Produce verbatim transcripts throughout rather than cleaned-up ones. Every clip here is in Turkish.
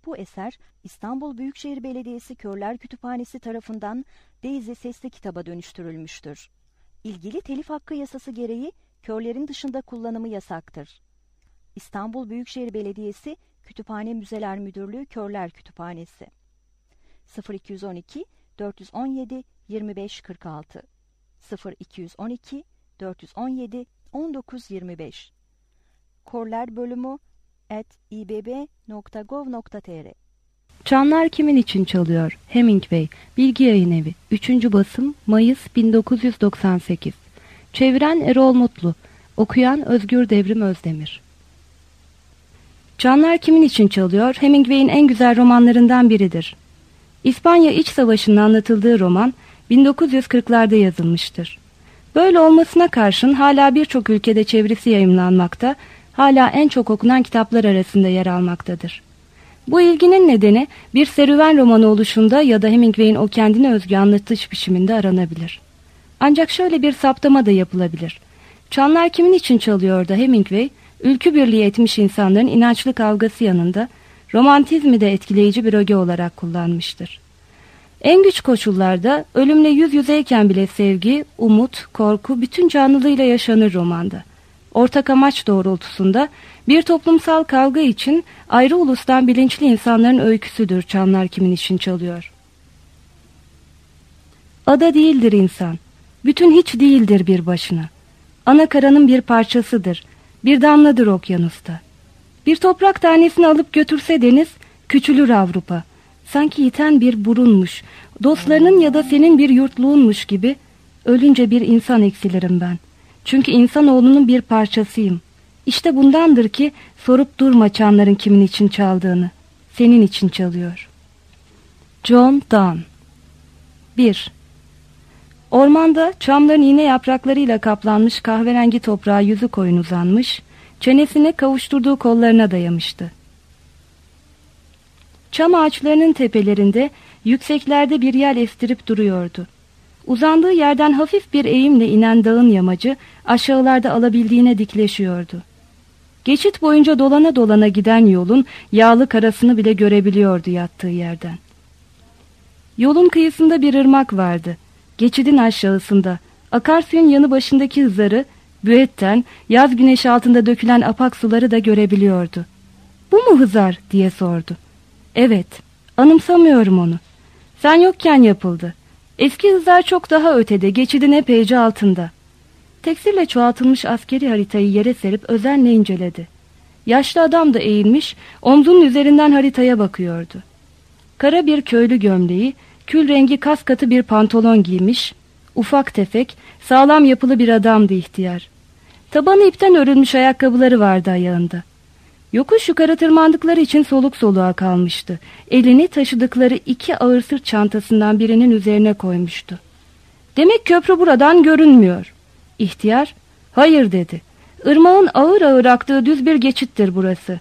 Bu eser İstanbul Büyükşehir Belediyesi Körler Kütüphanesi tarafından Daisy sesli kitaba dönüştürülmüştür. İlgili telif hakkı yasası gereği körlerin dışında kullanımı yasaktır. İstanbul Büyükşehir Belediyesi Kütüphane Müzeler Müdürlüğü Körler Kütüphanesi sıfır iki on iki dört on yedi yirmi beş kırk altı sıfır iki on iki dört on yedi on dokuz yirmi beş Körler bölümü at i b b nokta gov nokta t r Çanlar Kimin için Çalıyor? Hemingway, Bilgi Yayınevi, üçüncü basım, Mayıs bin dokuz yüz doksan sekiz. Çeviren Erol Mutlu, okuyan Özgür Devrim Özdemir. Çanlar Kimin için Çalıyor? Hemingway'in en güzel romanlarından biridir. İspanya İç Savaşı'nın anlatıldığı roman bin dokuz yüz kırklarda yazılmıştır. Böyle olmasına karşın hala birçok ülkede çevirisi yayımlanmakta, hala en çok okunan kitaplar arasında yer almaktadır. Bu ilginin nedeni bir serüven romanı oluşunda ya da Hemingway'in o kendine özgü anlatış biçiminde aranabilir. Ancak şöyle bir saptama da yapılabilir. Çanlar Kimin için Çalıyor da Hemingway, ülkü birliği etmiş insanların inançlı kavgası yanında romantizmi de etkileyici bir öge olarak kullanmıştır. En güç koşullarda ölümle yüz yüzeyken bile sevgi, umut, korku bütün canlılığıyla yaşanır romanda. Ortak amaç doğrultusunda bir toplumsal kavga için ayrı ulustan bilinçli insanların öyküsüdür Çanlar Kimin için Çalıyor. Ada değildir insan, bütün hiç değildir bir başına. Ana karanın bir parçasıdır, bir damladır okyanusta. Bir toprak tanesini alıp götürse deniz, küçülür Avrupa. Sanki yiten bir burunmuş, dostlarının ya da senin bir yurtluğunmuş gibi, ölünce bir insan eksilirim ben. Çünkü insanoğlunun bir parçasıyım. İşte bundandır ki sorup durma çanların kimin için çaldığını. Senin için çalıyor. John Donne. bir. Ormanda çamların iğne yapraklarıyla kaplanmış kahverengi toprağa yüzü koyun uzanmış, çenesini kavuşturduğu kollarına dayamıştı. Çam ağaçlarının tepelerinde, yükseklerde bir yel estirip duruyordu. Uzandığı yerden hafif bir eğimle inen dağın yamacı aşağılarda alabildiğine dikleşiyordu. Geçit boyunca dolana dolana giden yolun yağlı karasını bile görebiliyordu yattığı yerden. Yolun kıyısında bir ırmak vardı. Geçidin aşağısında, akarsuyun yanı başındaki hızarı, büetten yaz güneşi altında dökülen apak suları da görebiliyordu. "Bu mu hızar?" diye sordu. "Evet, anımsamıyorum onu. Sen yokken yapıldı. Eski hızar çok daha ötede, geçidin epeyce altında." Teksirle çoğaltılmış askeri haritayı yere serip özenle inceledi. Yaşlı adam da eğilmiş, omzunun üzerinden haritaya bakıyordu. Kara bir köylü gömleği, kül rengi kas katı bir pantolon giymiş, ufak tefek, sağlam yapılı bir adamdı ihtiyar. Tabanı ipten örülmüş ayakkabıları vardı ayağında. Yokuş yukarı tırmandıkları için soluk soluğa kalmıştı. Elini taşıdıkları iki ağır sırt çantasından birinin üzerine koymuştu. "Demek köprü buradan görünmüyor." İhtiyar, "Hayır," dedi. "Irmağın ağır ağır aktığı düz bir geçittir burası."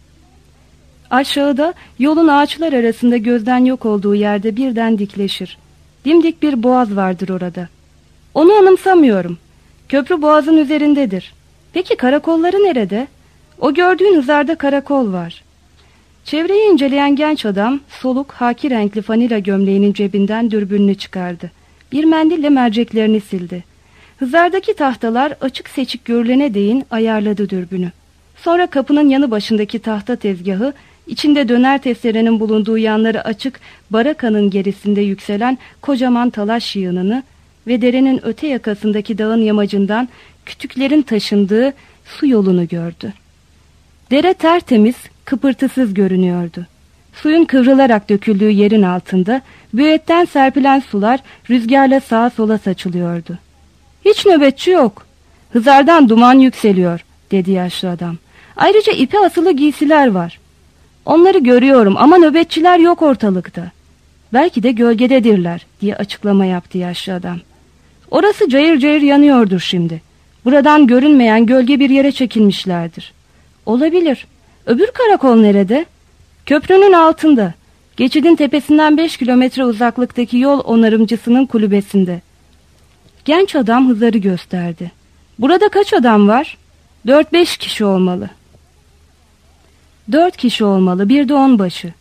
Aşağıda yolun ağaçlar arasında gözden yok olduğu yerde birden dikleşir. Dimdik bir boğaz vardır orada. "Onu anımsamıyorum. Köprü boğazın üzerindedir." "Peki karakolları nerede?" "O gördüğün hızarda karakol var." Çevreyi inceleyen genç adam soluk haki renkli fanila gömleğinin cebinden dürbününü çıkardı. Bir mendille merceklerini sildi. Hızardaki tahtalar açık seçik görülene değin ayarladı dürbünü. Sonra kapının yanı başındaki tahta tezgahı, içinde döner testerenin bulunduğu yanları açık barakanın gerisinde yükselen kocaman talaş yığınını ve derenin öte yakasındaki dağın yamacından kütüklerin taşındığı su yolunu gördü. Dere tertemiz, kıpırtısız görünüyordu. Suyun kıvrılarak döküldüğü yerin altında büyetten serpilen sular rüzgarla sağa sola saçılıyordu. "Hiç nöbetçi yok. Hızardan duman yükseliyor," dedi yaşlı adam. "Ayrıca ipe asılı giysiler var." "Onları görüyorum ama nöbetçiler yok ortalıkta." "Belki de gölgededirler," diye açıklama yaptı yaşlı adam. "Orası cayır cayır yanıyordur şimdi. Buradan görünmeyen gölge bir yere çekilmişlerdir." "Olabilir. Öbür karakol nerede?" "Köprünün altında. Geçidin tepesinden beş kilometre uzaklıktaki yol onarımcısının kulübesinde." Genç adam hızarı gösterdi. "Burada kaç adam var?" "Dört beş kişi olmalı." Dört kişi olmalı, bir de onbaşı.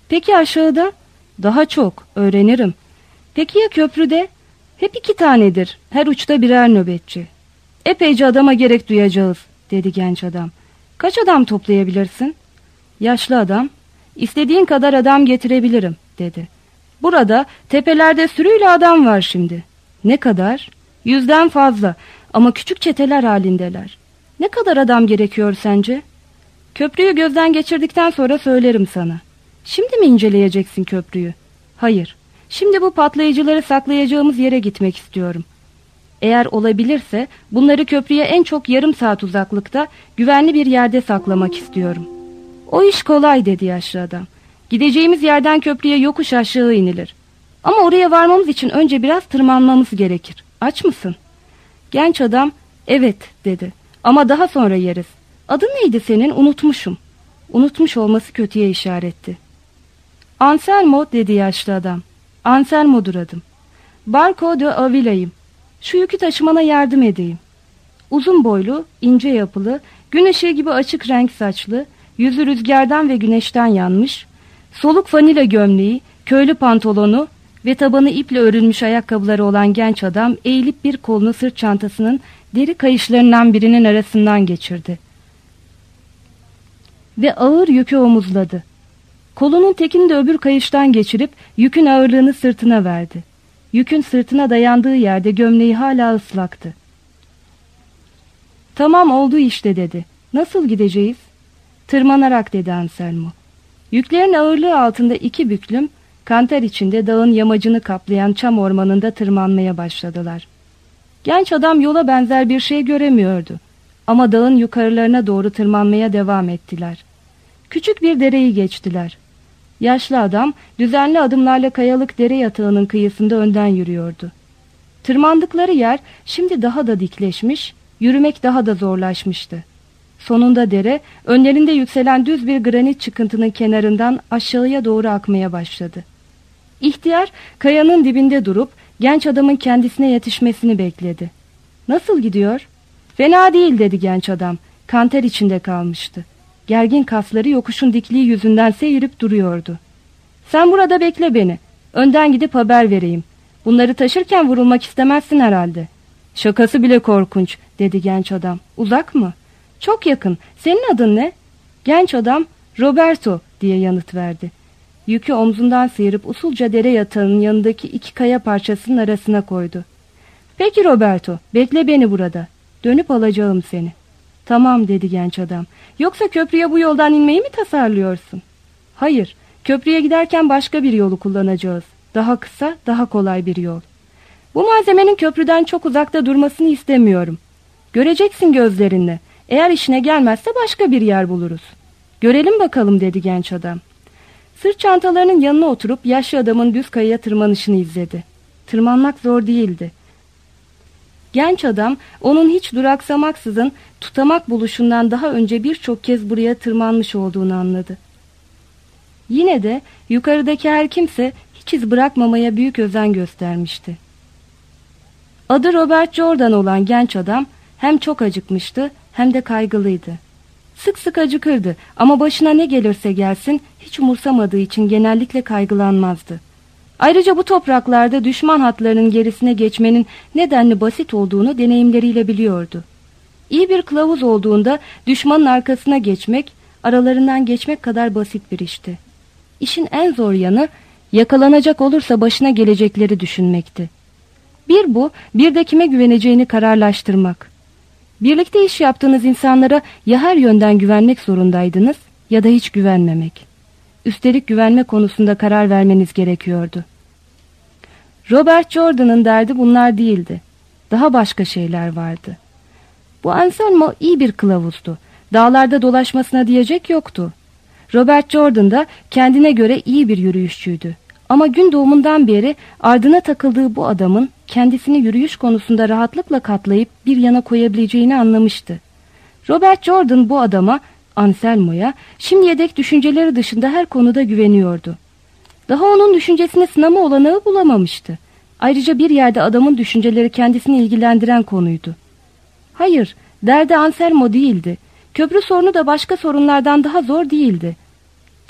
Peki aşağıda? Daha çok, öğrenirim. Peki ya köprüde? Hep iki tanedir, her uçta birer nöbetçi. Epeyce adama gerek duyacağız, dedi genç adam. Kaç adam toplayabilirsin? Yaşlı adam, istediğin kadar adam getirebilirim, dedi. Burada tepelerde sürüyle adam var şimdi. Ne kadar? Yüzden fazla ama küçük çeteler halindeler. Ne kadar adam gerekiyor sence? Köprüyü gözden geçirdikten sonra söylerim sana. Şimdi mi inceleyeceksin köprüyü? Hayır. Şimdi bu patlayıcıları saklayacağımız yere gitmek istiyorum. Eğer olabilirse bunları köprüye en çok yarım saat uzaklıkta güvenli bir yerde saklamak istiyorum. O iş kolay, dedi yaşlı adam. Gideceğimiz yerden köprüye yokuş aşağı inilir. Ama oraya varmamız için önce biraz tırmanmamız gerekir. Aç mısın? Genç adam, evet, dedi. Ama daha sonra yeriz. Adın neydi senin? Unutmuşum. Unutmuş olması kötüye işaretti. Anselmo, dedi yaşlı adam. Anselmo'dur adım. Barco de Avila'yım. Şu yükü taşımana yardım edeyim. Uzun boylu, ince yapılı, gün ışığı gibi açık renk saçlı, yüzü rüzgardan ve güneşten yanmış, soluk fanila gömleği, köylü pantolonu ve tabanı iple örülmüş ayakkabıları olan genç adam eğilip bir kolunu sırt çantasının deri kayışlarından birinin arasından geçirdi. Ve ağır yükü omuzladı. Kolunun tekini de öbür kayıştan geçirip yükün ağırlığını sırtına verdi. Yükün sırtına dayandığı yerde gömleği hala ıslaktı. Tamam, oldu işte, dedi. Nasıl gideceğiz? Tırmanarak, dedi Anselmo. Yüklerin ağırlığı altında iki büklüm, kanter içinde dağın yamacını kaplayan çam ormanında tırmanmaya başladılar. Genç adam yola benzer bir şey göremiyordu. Ama dağın yukarılarına doğru tırmanmaya devam ettiler. Küçük bir dereyi geçtiler. Yaşlı adam düzenli adımlarla kayalık dere yatağının kıyısında önden yürüyordu. Tırmandıkları yer şimdi daha da dikleşmiş, yürümek daha da zorlaşmıştı. Sonunda dere önlerinde yükselen düz bir granit çıkıntının kenarından aşağıya doğru akmaya başladı. İhtiyar kayanın dibinde durup genç adamın kendisine yetişmesini bekledi. Nasıl gidiyor? Fena değil, dedi genç adam. Kanter içinde kalmıştı. Gergin kasları yokuşun dikliği yüzünden seyirip duruyordu. Sen burada bekle beni. Önden gidip haber vereyim. Bunları taşırken vurulmak istemezsin herhalde. Şakası bile korkunç, dedi genç adam. Uzak mı? Çok yakın. Senin adın ne? Genç adam Roberto, diye yanıt verdi. Yükü omzundan sıyırıp usulca dere yatağının yanındaki iki kaya parçasının arasına koydu. Peki Roberto, bekle beni burada. Dönüp alacağım seni. Tamam, dedi genç adam. Yoksa köprüye bu yoldan inmeyi mi tasarlıyorsun? Hayır, köprüye giderken başka bir yolu kullanacağız. Daha kısa, daha kolay bir yol. Bu malzemenin köprüden çok uzakta durmasını istemiyorum. Göreceksin gözlerinle. Eğer işine gelmezse başka bir yer buluruz. Görelim bakalım, dedi genç adam. Sırt çantalarının yanına oturup yaşlı adamın düz kayaya tırmanışını izledi. Tırmanmak zor değildi. Genç adam onun hiç duraksamaksızın tutamak buluşundan daha önce birçok kez buraya tırmanmış olduğunu anladı. Yine de yukarıdaki her kimse hiç iz bırakmamaya büyük özen göstermişti. Adı Robert Jordan olan genç adam hem çok acıkmıştı hem de kaygılıydı. Sık sık acıkırdı ama başına ne gelirse gelsin hiç umursamadığı için genellikle kaygılanmazdı. Ayrıca bu topraklarda düşman hatlarının gerisine geçmenin nedenli basit olduğunu deneyimleriyle biliyordu. İyi bir kılavuz olduğunda düşmanın arkasına geçmek, aralarından geçmek kadar basit bir işti. İşin en zor yanı yakalanacak olursa başına gelecekleri düşünmekti. Bir bu, bir de kime güveneceğini kararlaştırmak. Birlikte iş yaptığınız insanlara ya her yönden güvenmek zorundaydınız ya da hiç güvenmemek. Üstelik güvenme konusunda karar vermeniz gerekiyordu. Robert Jordan'ın derdi bunlar değildi. Daha başka şeyler vardı. Bu Anselmo iyi bir kılavuzdu. Dağlarda dolaşmasına diyecek yoktu. Robert Jordan da kendine göre iyi bir yürüyüşçüydü. Ama gün doğumundan beri ardına takıldığı bu adamın kendisini yürüyüş konusunda rahatlıkla katlayıp bir yana koyabileceğini anlamıştı. Robert Jordan bu adama, Anselmo'ya, şimdiye dek düşünceleri dışında her konuda güveniyordu. Daha onun düşüncesini sınama olanağı bulamamıştı. Ayrıca bir yerde adamın düşünceleri kendisini ilgilendiren konuydu. Hayır, derdi Anselmo değildi. Köprü sorunu da başka sorunlardan daha zor değildi.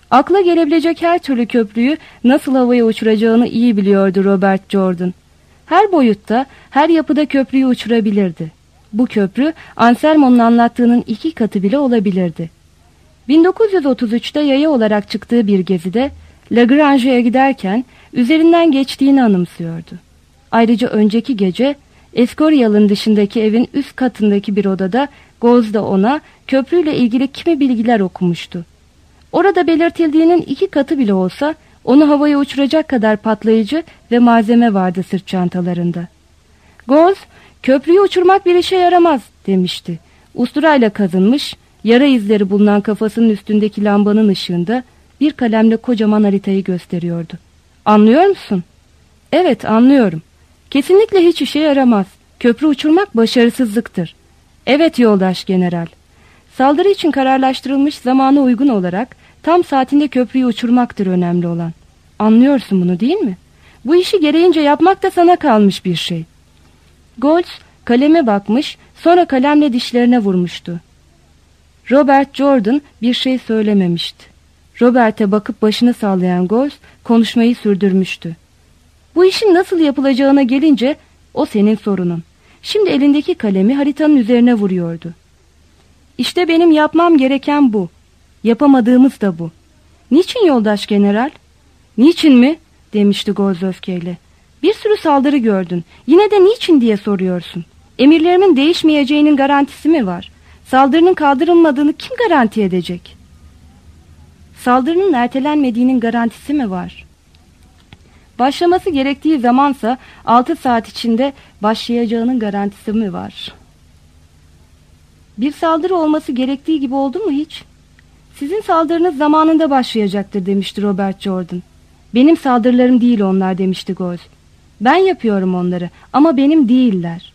Akla gelebilecek her türlü köprüyü nasıl havaya uçuracağını iyi biliyordu Robert Jordan. Her boyutta, her yapıda köprüyü uçurabilirdi. Bu köprü Anselmo'nun anlattığının iki katı bile olabilirdi. bin dokuz yüz otuz üçte yaya olarak çıktığı bir gezide Lagrange'ye giderken üzerinden geçtiğini anımsıyordu. Ayrıca önceki gece Escorial'ın dışındaki evin üst katındaki bir odada Goz da ona köprüyle ilgili kimi bilgiler okumuştu. Orada belirtildiğinin iki katı bile olsa onu havaya uçuracak kadar patlayıcı ve malzeme vardı sırt çantalarında. Goz, köprüyü uçurmak bir işe yaramaz demişti. Usturayla kazınmış, yara izleri bulunan kafasının üstündeki lambanın ışığında bir kalemle kocaman haritayı gösteriyordu. Anlıyor musun? Evet, anlıyorum. Kesinlikle hiç işe yaramaz. Köprü uçurmak başarısızlıktır. Evet yoldaş general. Saldırı için kararlaştırılmış zamana uygun olarak tam saatinde köprüyü uçurmaktır önemli olan. Anlıyorsun bunu değil mi? Bu işi gereğince yapmak da sana kalmış bir şey. Goltz kaleme bakmış, sonra kalemle dişlerine vurmuştu. Robert Jordan bir şey söylememişti. Robert'e bakıp başını sallayan Goltz konuşmayı sürdürmüştü. Bu işin nasıl yapılacağına gelince o senin sorunun. Şimdi elindeki kalemi haritanın üzerine vuruyordu. İşte benim yapmam gereken bu. Yapamadığımız da bu. Niçin yoldaş general? Niçin mi? Demişti Goltz öfkeyle. Bir sürü saldırı gördün. Yine de niçin diye soruyorsun. Emirlerimin değişmeyeceğinin garantisi mi var? Saldırının kaldırılmadığını kim garanti edecek? Saldırının ertelenmediğinin garantisi mi var? Başlaması gerektiği zamansa altı saat içinde başlayacağının garantisi mi var? Bir saldırı olması gerektiği gibi oldu mu hiç? Sizin saldırınız zamanında başlayacaktır demişti Robert Jordan. Benim saldırılarım değil onlar demişti Goltz. Ben yapıyorum onları ama benim değiller.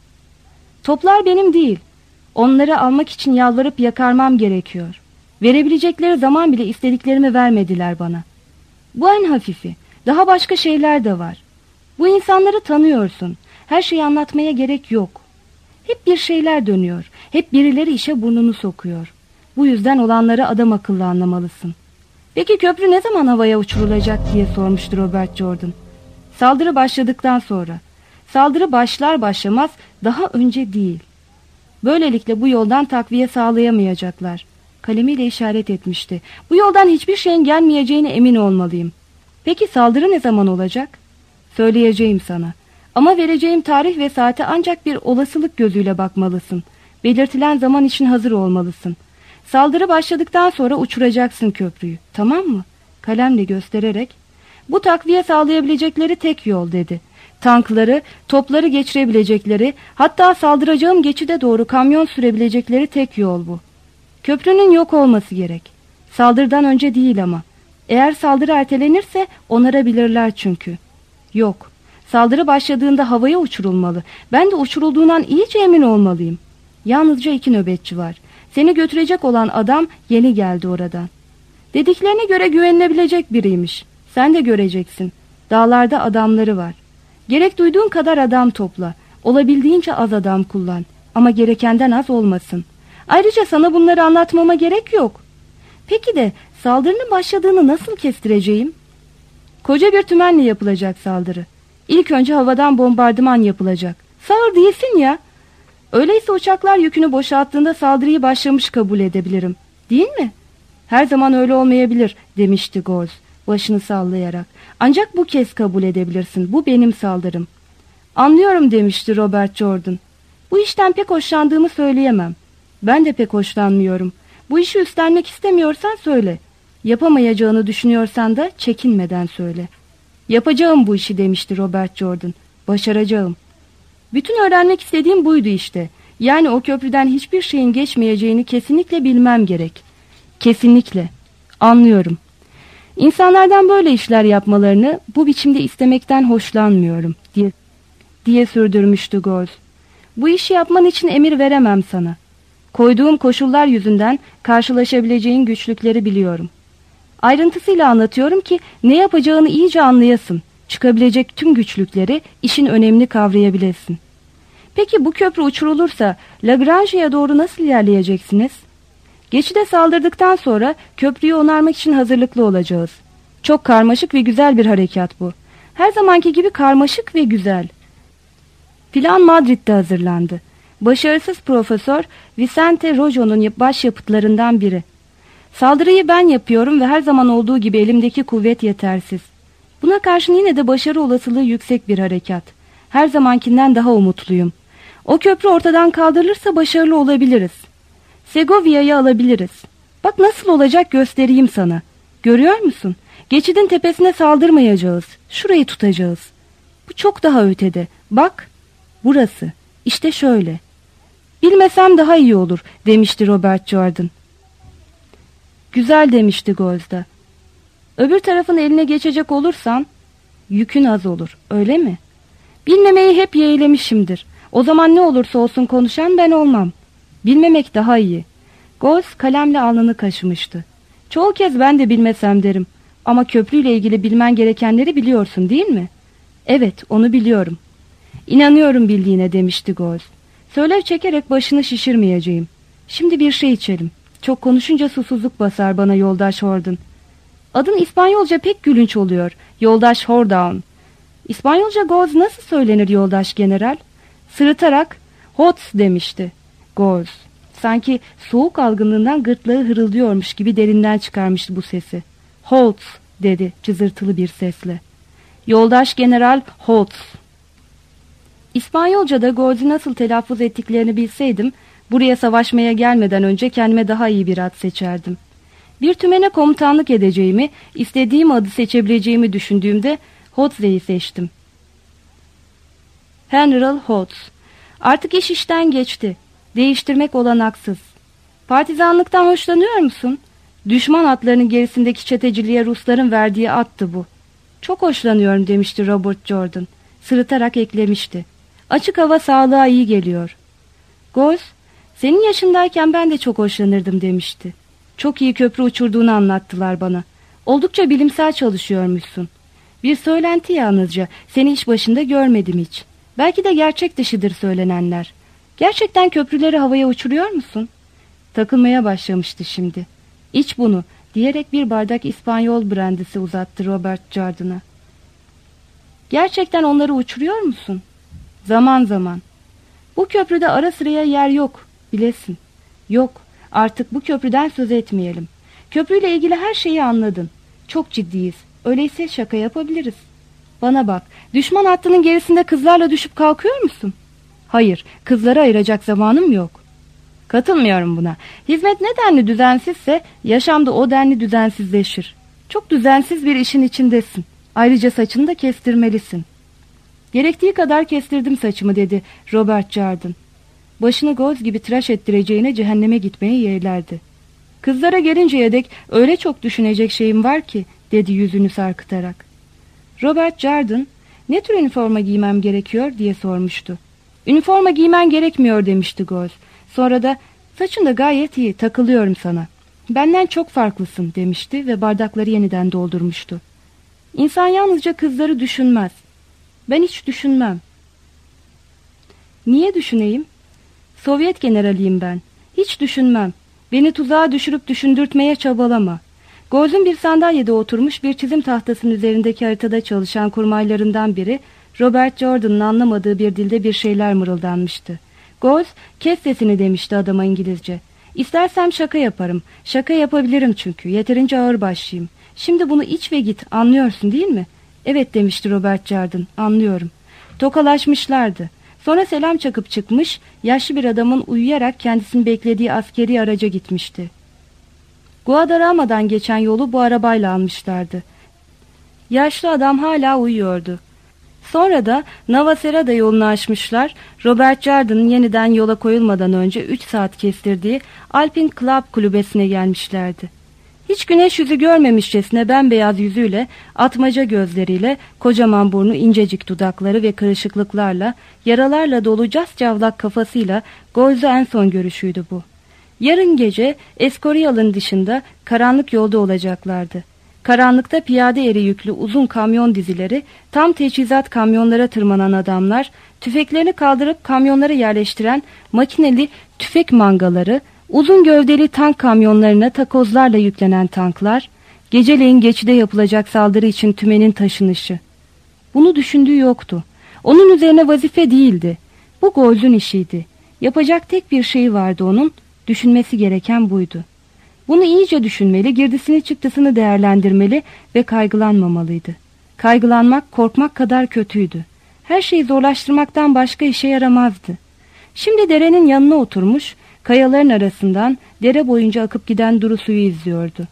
Toplar benim değil. Onları almak için yalvarıp yakarmam gerekiyor. Verebilecekleri zaman bile istediklerimi vermediler bana. Bu en hafifi. Daha başka şeyler de var. Bu insanları tanıyorsun. Her şeyi anlatmaya gerek yok. Hep bir şeyler dönüyor. Hep birileri işe burnunu sokuyor. Bu yüzden olanları adam akıllı anlamalısın. Peki köprü ne zaman havaya uçurulacak diye sormuştu Robert Jordan. Saldırı başladıktan sonra. Saldırı başlar başlamaz daha önce değil. Böylelikle bu yoldan takviye sağlayamayacaklar. Kalemiyle işaret etmişti. Bu yoldan hiçbir şeyin gelmeyeceğine emin olmalıyım. Peki saldırı ne zaman olacak? Söyleyeceğim sana. Ama vereceğim tarih ve saate ancak bir olasılık gözüyle bakmalısın. Belirtilen zaman için hazır olmalısın. Saldırı başladıktan sonra uçuracaksın köprüyü. Tamam mı? Kalemle göstererek. Bu takviye sağlayabilecekleri tek yol dedi. Tankları, topları geçirebilecekleri, hatta saldıracağım geçide doğru kamyon sürebilecekleri tek yol bu. Köprünün yok olması gerek. Saldırıdan önce değil ama. Eğer saldırı ertelenirse onarabilirler çünkü. Yok. Saldırı başladığında havaya uçurulmalı. Ben de uçurulduğundan iyice emin olmalıyım. Yalnızca iki nöbetçi var. Seni götürecek olan adam yeni geldi oradan. Dediklerine göre güvenilebilecek biriymiş. Sen de göreceksin. Dağlarda adamları var. Gerek duyduğun kadar adam topla. Olabildiğince az adam kullan. Ama gerekenden az olmasın. Ayrıca sana bunları anlatmama gerek yok. Peki de saldırının başladığını nasıl kestireceğim? Koca bir tümenle yapılacak saldırı. İlk önce havadan bombardıman yapılacak. Sağır değilsin ya. Öyleyse uçaklar yükünü boşalttığında saldırıyı başlamış kabul edebilirim. Değil mi? Her zaman öyle olmayabilir demişti Goltz başını sallayarak. Ancak bu kez kabul edebilirsin. Bu benim saldırım. Anlıyorum demişti Robert Jordan. Bu işten pek hoşlandığımı söyleyemem. Ben de pek hoşlanmıyorum. Bu işi üstlenmek istemiyorsan söyle. Yapamayacağını düşünüyorsan da çekinmeden söyle. Yapacağım bu işi demişti Robert Jordan. Başaracağım. Bütün öğrenmek istediğim buydu işte. Yani o köprüden hiçbir şeyin geçmeyeceğini kesinlikle bilmem gerek. Kesinlikle. Anlıyorum. İnsanlardan böyle işler yapmalarını bu biçimde istemekten hoşlanmıyorum diye, diye sürdürmüştü Goltz. Bu işi yapman için emir veremem sana. Koyduğum koşullar yüzünden karşılaşabileceğin güçlükleri biliyorum. Ayrıntısıyla anlatıyorum ki ne yapacağını iyice anlayasın. Çıkabilecek tüm güçlükleri, işin önemini kavrayabilesin. Peki bu köprü uçurulursa Lagrange'ye doğru nasıl ilerleyeceksiniz? Geçide saldırdıktan sonra köprüyü onarmak için hazırlıklı olacağız. Çok karmaşık ve güzel bir harekat bu. Her zamanki gibi karmaşık ve güzel. Plan Madrid'de hazırlandı. Başarısız Profesör Vicente Rojo'nun başyapıtlarından biri. Saldırıyı ben yapıyorum ve her zaman olduğu gibi elimdeki kuvvet yetersiz. Buna karşın yine de başarı olasılığı yüksek bir harekat. Her zamankinden daha umutluyum. O köprü ortadan kaldırılırsa başarılı olabiliriz. Segovia'yı alabiliriz. Bak nasıl olacak göstereyim sana. Görüyor musun? Geçidin tepesine saldırmayacağız. Şurayı tutacağız. Bu çok daha ötede. Bak, burası. İşte şöyle. Bilmesem daha iyi olur, demişti Robert Jordan. Güzel, demişti Gözda. Öbür tarafın eline geçecek olursan yükün az olur, öyle mi? Bilmemeyi hep yeğlemişimdir. O zaman ne olursa olsun konuşan ben olmam. Bilmemek daha iyi. Göz kalemle alnını kaşımıştı. Çoğu kez ben de bilmesem derim. Ama köprüyle ilgili bilmen gerekenleri biliyorsun, değil mi? Evet, onu biliyorum. İnanıyorum bildiğine, demişti Göz. Söyler çekerek başını şişirmeyeceğim. Şimdi bir şey içelim. Çok konuşunca susuzluk basar bana, yoldaş Horden. Adın İspanyolca pek gülünç oluyor. Yoldaş Hordown. İspanyolca Göz nasıl söylenir yoldaş general? Sırıtarak Hots demişti Göz. Sanki soğuk algınlığından gırtlağı hırıldıyormuş gibi derinden çıkarmıştı bu sesi. Holtz dedi cızırtılı bir sesle. Yoldaş General Holtz. İspanyolca'da Göz'ü nasıl telaffuz ettiklerini bilseydim, buraya savaşmaya gelmeden önce kendime daha iyi bir ad seçerdim. Bir tümene komutanlık edeceğimi, istediğim adı seçebileceğimi düşündüğümde Holtz'u seçtim. Henry Holtz. Artık iş işten geçti. Değiştirmek olanaksız. Partizanlıktan hoşlanıyor musun? Düşman atlarının gerisindeki çeteciliğe Rusların verdiği attı bu. Çok hoşlanıyorum, demişti Robert Jordan. Sırıtarak eklemişti. Açık hava sağlığa iyi geliyor. Göz, senin yaşındayken ben de çok hoşlanırdım, demişti. Çok iyi köprü uçurduğunu anlattılar bana. Oldukça bilimsel çalışıyormuşsun. Bir söylenti yalnızca. Seni iş başında görmedim hiç. Belki de gerçek dışıdır söylenenler. Gerçekten köprüleri havaya uçuruyor musun? Takılmaya başlamıştı şimdi. İç bunu, diyerek bir bardak İspanyol brandisi uzattı Robert Jordan'a. Gerçekten onları uçuruyor musun? Zaman zaman. Bu köprüde ara sıraya yer yok, bilesin. Yok, artık bu köprüden söz etmeyelim. Köprüyle ilgili her şeyi anladın. Çok ciddiyiz, öyleyse şaka yapabiliriz. Bana bak, düşman hattının gerisinde kızlarla düşüp kalkıyor musun? Hayır, kızları ayıracak zamanım yok. Katılmıyorum buna. Hizmet ne denli düzensizse yaşamda o denli düzensizleşir. Çok düzensiz bir işin içindesin. Ayrıca saçını da kestirmelisin. Gerektiği kadar kestirdim saçımı, dedi Robert Jordan. Başını Göz gibi tıraş ettireceğine cehenneme gitmeyi yeğlerdi. Kızlara gelinceye dek öyle çok düşünecek şeyim var ki, dedi yüzünü sarkıtarak. Robert Jordan, ne tür üniforma giymem gerekiyor diye sormuştu. Üniforma giymen gerekmiyor, demişti Göz. Sonra da saçın da gayet iyi, takılıyorum sana. Benden çok farklısın, demişti ve bardakları yeniden doldurmuştu. İnsan yalnızca kızları düşünmez. Ben hiç düşünmem. Niye düşüneyim? Sovyet generaliyim ben. Hiç düşünmem. Beni tuzağa düşürüp düşündürtmeye çabalama. Göz'ün bir sandalyede oturmuş, bir çizim tahtasının üzerindeki haritada çalışan kurmaylarından biri, Robert Jordan'ın anlamadığı bir dilde bir şeyler mırıldanmıştı. Göz, kes sesini, demişti adama İngilizce. İstersem şaka yaparım. Şaka yapabilirim çünkü. Yeterince ağırbaşlıyım. Şimdi bunu iç ve git. Anlıyorsun değil mi? Evet, demişti Robert Jordan. Anlıyorum. Tokalaşmışlardı. Sonra selam çakıp çıkmış, yaşlı bir adamın uyuyarak kendisini beklediği askeri araca gitmişti. Guadarrama'dan geçen yolu bu arabayla almışlardı. Yaşlı adam hala uyuyordu. Sonra da Navacerada yolunu açmışlar. Robert Jordan'ın yeniden yola koyulmadan önce üç saat kestirdiği Alpine Club kulübesine gelmişlerdi. Hiç güneş yüzü görmemişçesine bembeyaz yüzüyle, atmaca gözleriyle, kocaman burnu, incecik dudakları ve kırışıklıklarla, yaralarla dolu cascavlak kafasıyla Göz'ü en son görüşüydü bu. Yarın gece Escorial'ın dışında karanlık yolda olacaklardı. Karanlıkta piyade eri yüklü uzun kamyon dizileri, tam teçhizat kamyonlara tırmanan adamlar, tüfeklerini kaldırıp kamyonlara yerleştiren makineli tüfek mangaları, Uzun gövdeli tank kamyonlarına takozlarla yüklenen tanklar, geceleyin geçide yapılacak saldırı için tümenin taşınışı. Bunu düşündüğü yoktu. Onun üzerine vazife değildi. Bu Goldz'un işiydi. Yapacak tek bir şey vardı onun, düşünmesi gereken buydu. Bunu iyice düşünmeli, girdisini çıktısını değerlendirmeli ve kaygılanmamalıydı. Kaygılanmak, korkmak kadar kötüydü. Her şeyi zorlaştırmaktan başka işe yaramazdı. Şimdi derenin yanına oturmuş, kayaların arasından dere boyunca akıp giden duru suyu izliyordu.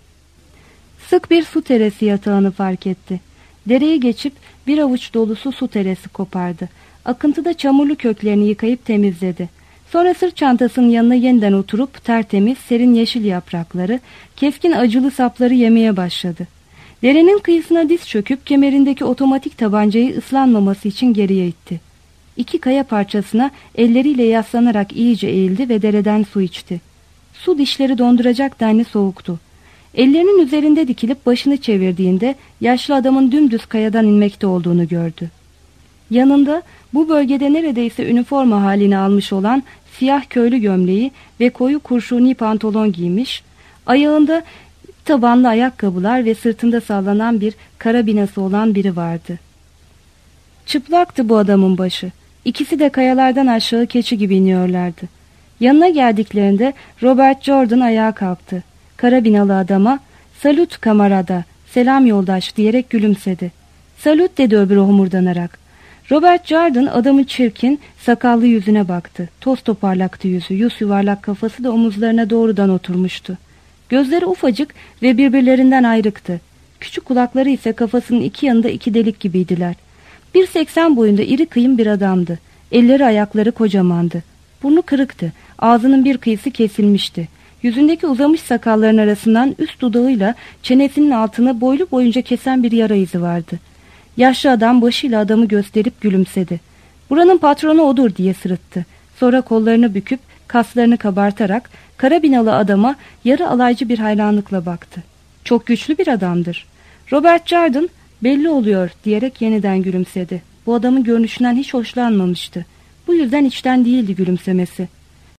Sık bir su teresi yatağını fark etti. Dereyi geçip bir avuç dolusu su teresi kopardı. Akıntıda çamurlu köklerini yıkayıp temizledi. Sonra sırt çantasının yanına yeniden oturup tertemiz, serin yeşil yaprakları, keskin acılı sapları yemeye başladı. Derenin kıyısına diz çöküp kemerindeki otomatik tabancayı ıslanmaması için geriye itti. İki kaya parçasına elleriyle yaslanarak iyice eğildi ve dereden su içti. Su dişleri donduracak denli soğuktu. Ellerinin üzerinde dikilip başını çevirdiğinde yaşlı adamın dümdüz kayadan inmekte olduğunu gördü. Yanında bu bölgede neredeyse üniforma halini almış olan siyah köylü gömleği ve koyu kurşuni pantolon giymiş, ayağında tabanlı ayakkabılar ve sırtında sallanan bir karabinası olan biri vardı. Çıplaktı bu adamın başı. İkisi de kayalardan aşağı keçi gibi iniyorlardı. Yanına geldiklerinde Robert Jordan ayağa kalktı. Karabinalı adama "Salut kamarada, selam yoldaş" diyerek gülümsedi. "Salut" dedi öbürü homurdanarak. Robert Jordan adamın çirkin, sakallı yüzüne baktı. Toz toparlaktı yüzü, yüz yuvarlak kafası da omuzlarına doğrudan oturmuştu. Gözleri ufacık ve birbirlerinden ayrıktı. Küçük kulakları ise kafasının iki yanında iki delik gibiydiler. bir seksen boyunda iri kıyım bir adamdı. Elleri ayakları kocamandı. Burnu kırıktı. Ağzının bir kıyısı kesilmişti. Yüzündeki uzamış sakalların arasından üst dudağıyla çenesinin altını boylu boyunca kesen bir yara izi vardı. Yaşlı adam başıyla adamı gösterip gülümsedi. "Buranın patronu odur" diye sırıttı. Sonra kollarını büküp kaslarını kabartarak karabinalı adama yarı alaycı bir hayranlıkla baktı. "Çok güçlü bir adamdır." Robert Jordan "Belli oluyor" diyerek yeniden gülümsedi. Bu adamın görünüşünden hiç hoşlanmamıştı. Bu yüzden içten değildi gülümsemesi.